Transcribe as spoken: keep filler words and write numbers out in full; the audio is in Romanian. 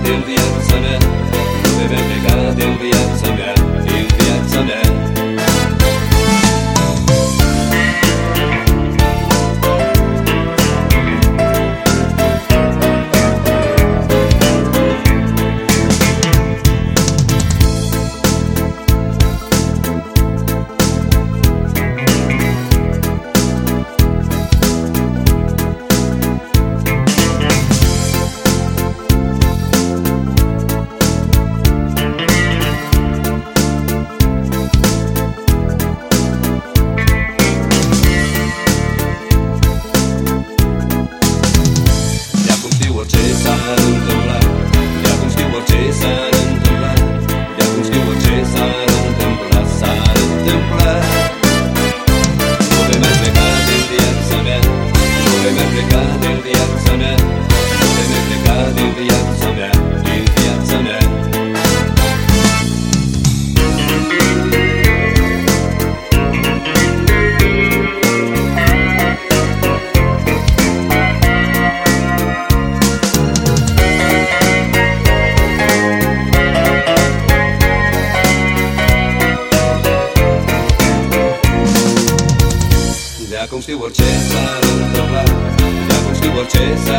din viața mea, nu vei mai pleca din viața mea, din viața mea. Ce s-ar întâmpla, de acum știu orice s-ar întâmpla, de acum știu orice s-ar întâmpla, s-ar întâmpla. Nu vei mai pleca din viața mea, nu vei mai pleca din viața mea, nu vei mai pleca din viața mea, din viața mea. De acum știu orice s-ar întâmpla, de acum știu orice s-ar